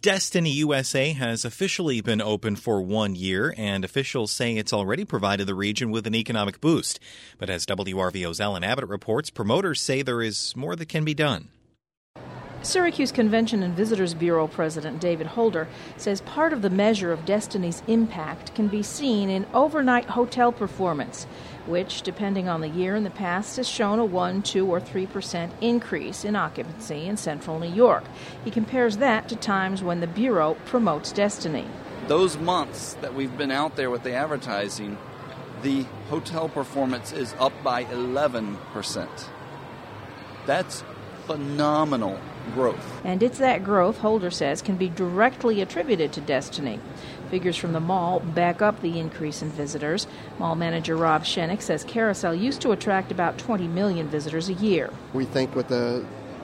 Destiny USA has officially been open for 1 year, and officials say it's already provided the region with an economic boost. But as WRVO's Ellen Abbott reports, promoters say there is more that can be done. Syracuse Convention and Visitors Bureau President David Holder says part of the measure of Destiny's impact can be seen in overnight hotel performance, which, depending on the year in the past, has shown a 1, 2, or 3% increase in occupancy in central New York. He compares that to times when the Bureau promotes Destiny. Those months that we've been out there with the advertising, the hotel performance is up by 11%. That's phenomenal growth. And it's that growth, Holder says, can be directly attributed to Destiny. Figures from the mall back up the increase in visitors. Mall manager Rob Shenick says Carousel used to attract about 20 million visitors a year. We think with the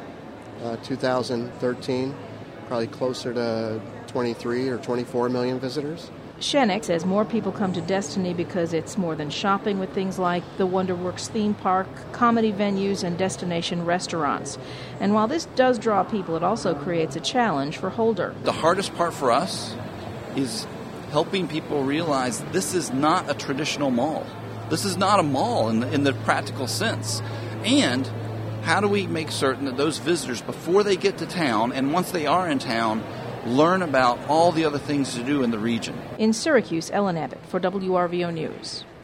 2013, probably closer to 23 or 24 million visitors. Shenick says more people come to Destiny because it's more than shopping, with things like the WonderWorks theme park, comedy venues, and destination restaurants. And while this does draw people, it also creates a challenge for Holder. The hardest part for us is helping people realize this is not a traditional mall. This is not a mall in the practical sense. And how do we make certain that those visitors, before they get to town and once they are in town, learn about all the other things to do in the region? In Syracuse, Ellen Abbott for WRVO News.